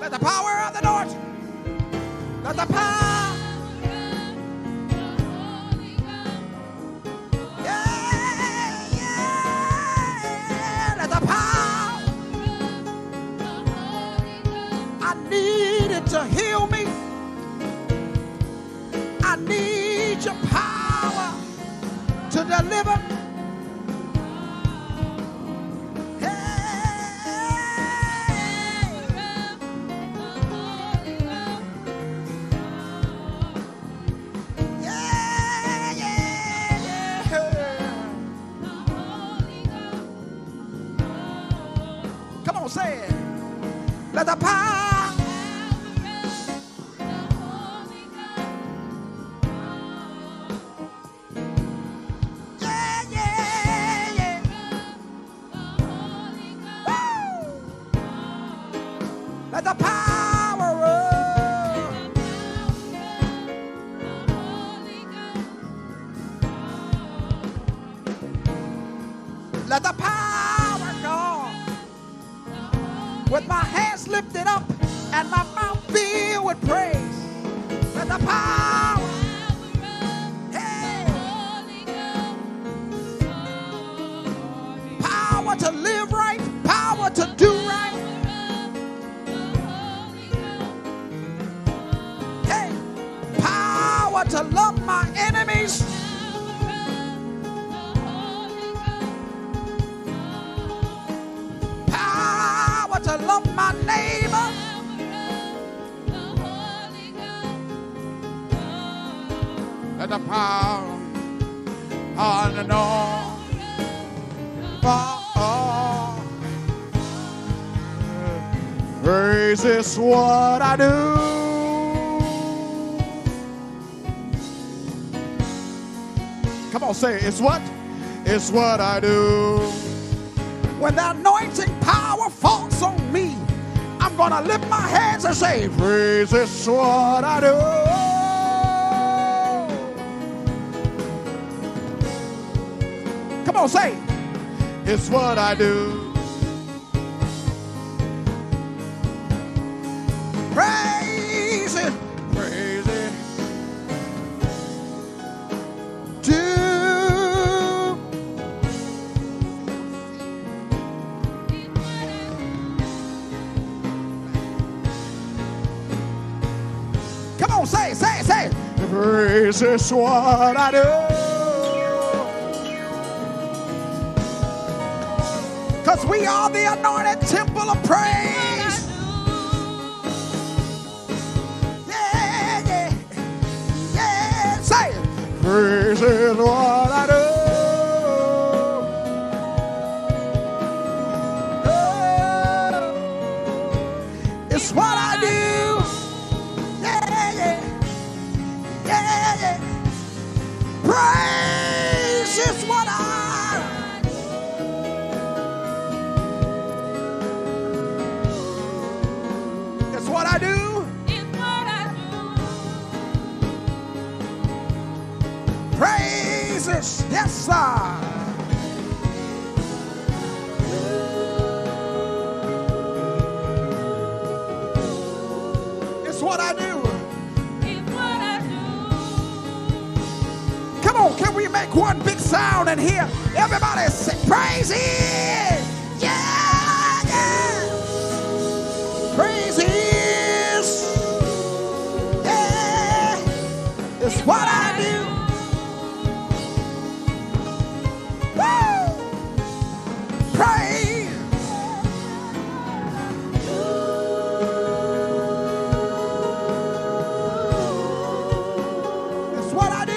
Let the power of the Lord. Let the power. Yeah, yeah. Let the power. I need it to heal me. I need your power to deliver. Say it. Let the power. Yeah, yeah, yeah. Woo. Let the power roll. Let the power go. With my hands lifted up and my mouth filled with praise. Let the power. Hey. Power to live right. Power to do right. Hey. Power to love my enemies. To love my neighbor. Let the power on and on. Praise is what I do. Come on, say it. It's what? It's what I do. When the anointing power falls on me, I'm going to lift my hands and say, praise is what I do. Come on, say, it's what I do. Praise it, praise it. Say. Praise is what I do. 'Cause we are the anointed temple of praise. Yeah, yeah, yeah. Say it. Praise is what I do. Oh, it's what I do. Praise is what I do. It's what I do. It's what I do. Praises, yes, sir. It's what I do. Can we make one big sound in here? Everybody say, praise it. Yeah, yeah. Praise is. Yeah. It's what I do. Woo. Praise. It's what I do.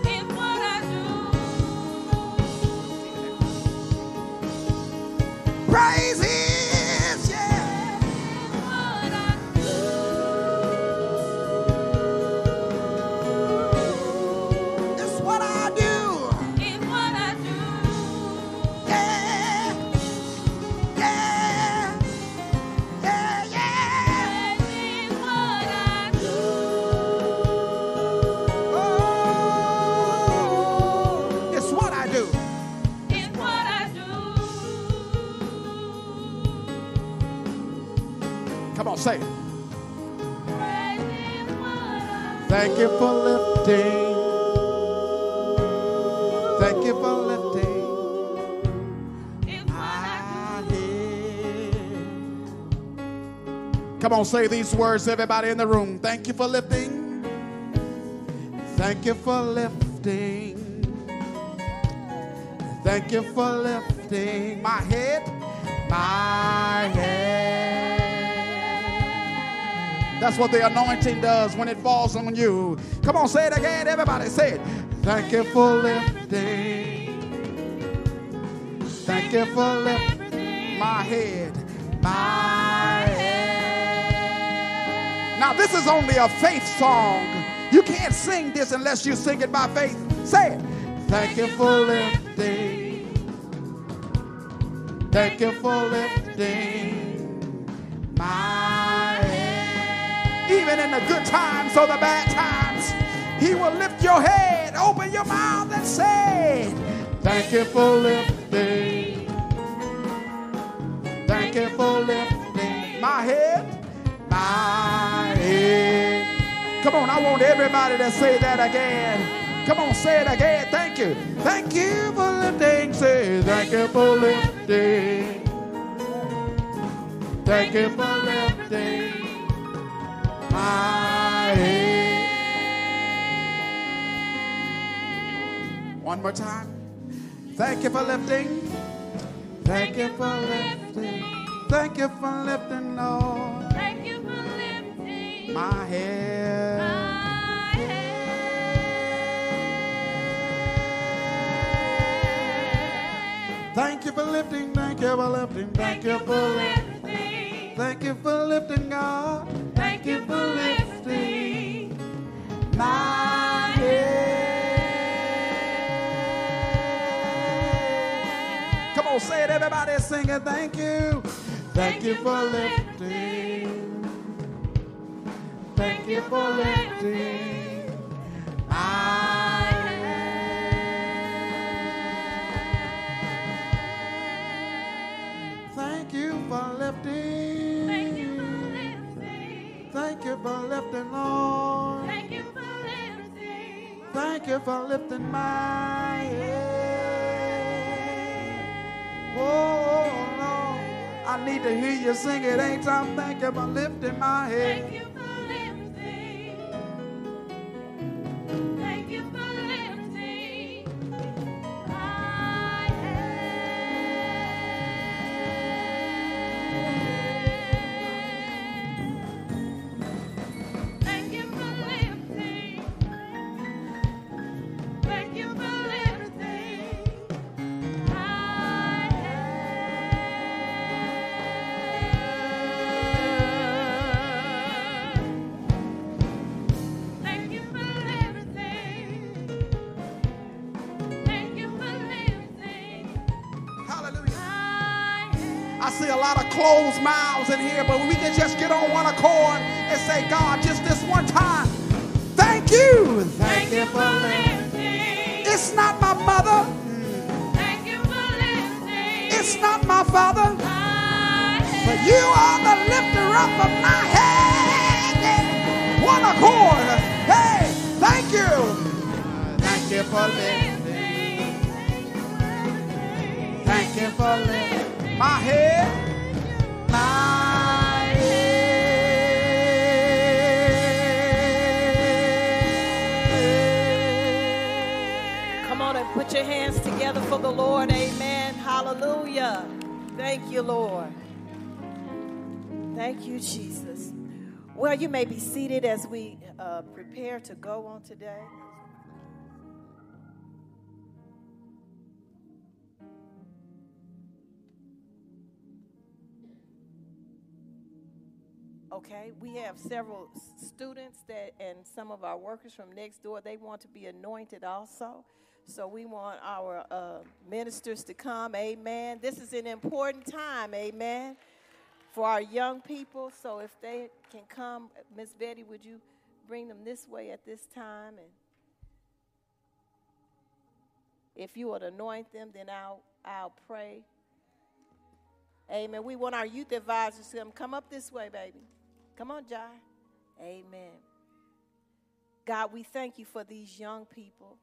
Praises, yeah. It's what I do. It's what I do. Yeah. Yeah. Yeah, yeah. It's what I do. Oh, it's what I do. It's what I do. Come on, say it. Thank you for lifting. Thank you for lifting my head. Come on, say these words, everybody in the room. Thank you for lifting. Thank you for lifting. Thank you for lifting my head. My head. That's what the anointing does when it falls on you. Come on, say it again, everybody. Say it. Thank you for lifting. Thank you for lifting my head. My head. Now, this is only a faith song. You can't sing this unless you sing it by faith. Say it. Thank you for lifting. Thank you for lifting my head. Even in the good times or the bad times, He will lift your head. Open your mouth and say, thank you for lifting. Thank you for lifting my head. My head. Come on, I want everybody to say that again. Come on, say it again. Thank you. Thank you for lifting. Say, thank you for lifting. Thank you for lifting my head. One more time. Thank you for lifting. Thank you for lifting. Thank you for lifting, Lord. Thank you for lifting my head. my head. Thank you for lifting. Thank you for lifting. Thank you for lifting. Thank you for lifting, God. Thank you for lifting my head. Come on, say it, everybody, sing it. Thank you. Thank you for lifting. Thank you for lifting my head. Thank you for lifting. Thank you for lifting. Thank you for lifting, Lord. Thank you for lifting. Thank you for lifting my head. Oh, Lord, I need to hear you sing it. Ain't time. Thank you for lifting my head. Thank you for lifting. Thank you for lifting my head. Thank you for lifting. Thank you for lifting my Thank you for lifting. Thank you for lifting Hallelujah. my head. I see a lot of closed mouths in here, but we can just get on one accord and say, God, just this one time, thank you. Thank you for lifting. It's not my mother. Thank you for lifting It's not my father. my head. But you are the lifter up of my head. One accord. Hey, thank you. Thank you for lifting. Thank you for lifting my head. My head. Come on and put your hands together for the Lord. Amen. Hallelujah. Thank you, Lord. Thank you, Jesus. Well, you may be seated as we prepare to go on today. Okay, we have several students and some of our workers from next door, they want to be anointed also. So we want our ministers to come, amen. This is an important time, amen, for our young people. So if they can come, Miss Betty, would you bring them this way at this time? And if you would anoint them, then I'll pray. Amen. We want our youth advisors to come up this way, baby. Come on, Jai. Amen. God, we thank you for these young people.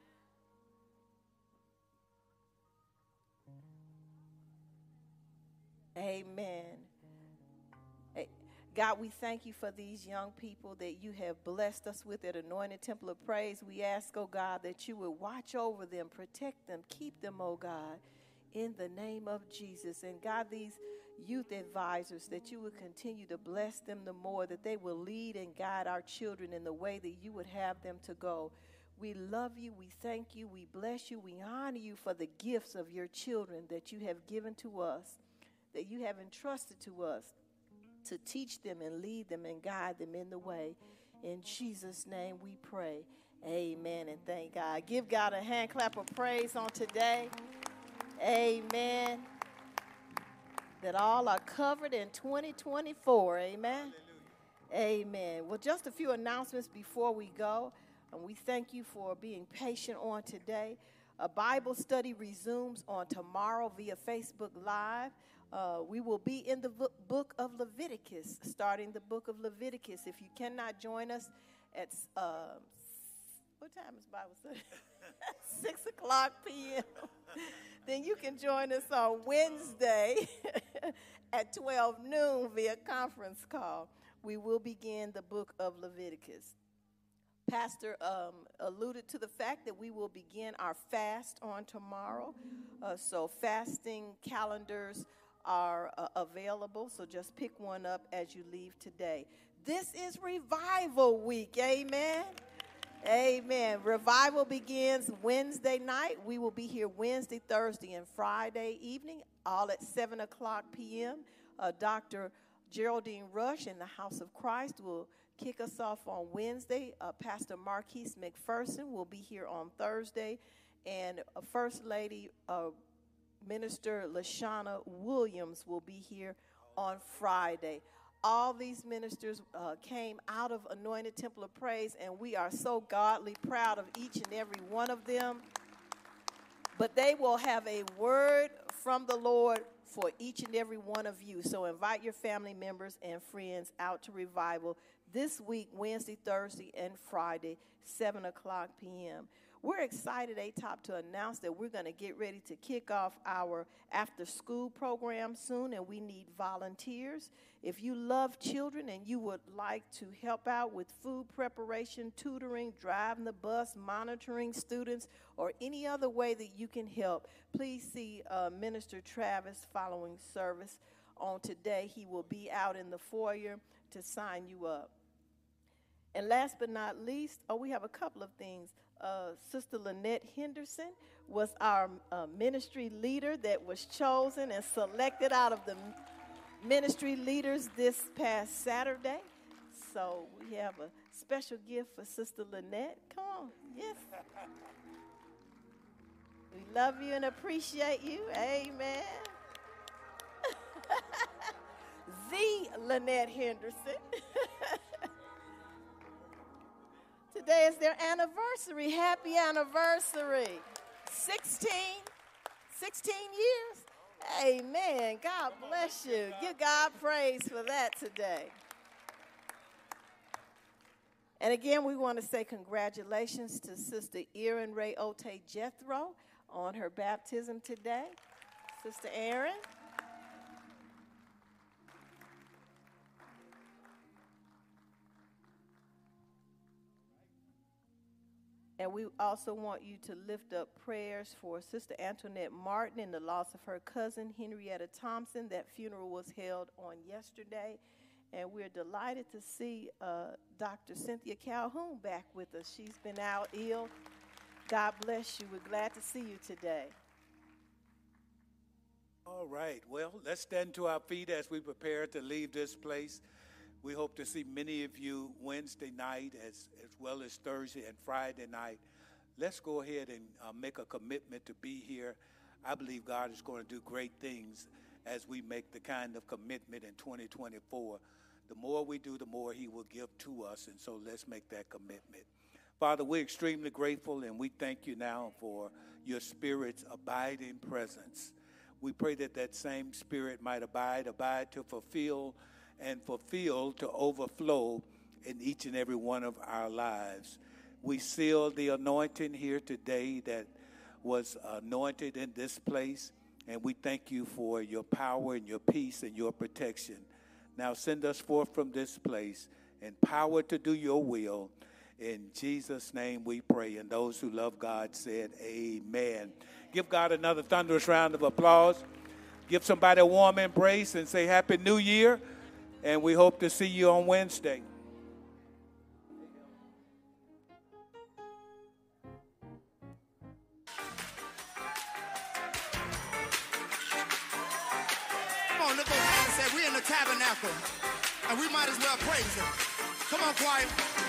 Amen. God, we thank you for these young people that you have blessed us with at Anointed Temple of Praise. We ask, oh God, that you would watch over them, protect them, keep them, oh God, in the name of Jesus. And God, these youth advisors, that you would continue to bless them the more, that they will lead and guide our children in the way that you would have them to go. We love you, we thank you, we bless you, we honor you for the gifts of your children that you have given to us, that you have entrusted to us, to teach them and lead them and guide them in the way. In Jesus' name we pray. Amen and thank God. Give God a hand clap of praise on today. Amen. That all are covered in 2024. Amen. Amen. Well, just a few announcements before we go. And we thank you for being patient on today. A Bible study resumes on tomorrow via Facebook Live. We will be in the book of Leviticus, starting the book of Leviticus. If you cannot join us at, what time is Bible study? 6 o'clock p.m. Then you can join us on Wednesday at 12 noon via conference call. We will begin the book of Leviticus. Pastor alluded to the fact that we will begin our fast on tomorrow. So fasting calendars are available, so just pick one up as you leave today. This is Revival Week, amen? Amen. Revival begins Wednesday night. We will be here Wednesday, Thursday, and Friday evening, all at 7 o'clock p.m. Dr. Geraldine Rush in the House of Christ will kick us off on Wednesday. Pastor Marquise McPherson will be here on Thursday, and First Lady Minister Lashana Williams will be here on Friday. All these ministers came out of Anointed Temple of Praise, and we are so godly proud of each and every one of them. But they will have a word from the Lord for each and every one of you. So invite your family members and friends out to Revival this week, Wednesday, Thursday, and Friday, 7 o'clock p.m. We're excited, ATOP, to announce that we're going to get ready to kick off our after-school program soon, and we need volunteers. If you love children and you would like to help out with food preparation, tutoring, driving the bus, monitoring students, or any other way that you can help, please see Minister Travis following service on today. He will be out in the foyer to sign you up. And last but not least, we have a couple of things. Sister Lynette Henderson was our ministry leader that was chosen and selected out of the ministry leaders this past Saturday. So we have a special gift for Sister Lynette. Come on. Yes. We love you and appreciate you. Amen. The Lynette Henderson. Today is their anniversary. Happy anniversary. 16 years. Amen. God bless you. Give God praise for that today. And again, we want to say congratulations to Sister Erin Ray Ote Jethro on her baptism today. Sister Erin. And we also want you to lift up prayers for Sister Antoinette Martin and the loss of her cousin, Henrietta Thompson. That funeral was held on yesterday. And we're delighted to see Dr. Cynthia Calhoun back with us. She's been out ill. God bless you. We're glad to see you today. All right. Well, let's stand to our feet as we prepare to leave this place. We hope to see many of you Wednesday night as well as Thursday and Friday night. Let's go ahead and make a commitment to be here. I believe God is going to do great things as we make the kind of commitment in 2024. The more we do, the more he will give to us, and so let's make that commitment. Father, we're extremely grateful, and we thank you now for your Spirit's abiding presence. We pray that that same Spirit might abide to fulfill, and fulfill to overflow in each and every one of our lives. We seal the anointing here today that was anointed in this place, and we thank you for your power and your peace and your protection. Now send us forth from this place, empowered to do your will. In Jesus' name we pray. And those who love God said amen. Give God another thunderous round of applause. Give somebody a warm embrace and say Happy New Year. And we hope to see you on Wednesday. Come on, look over there and say, we're in the tabernacle, and we might as well praise him. Come on, choir.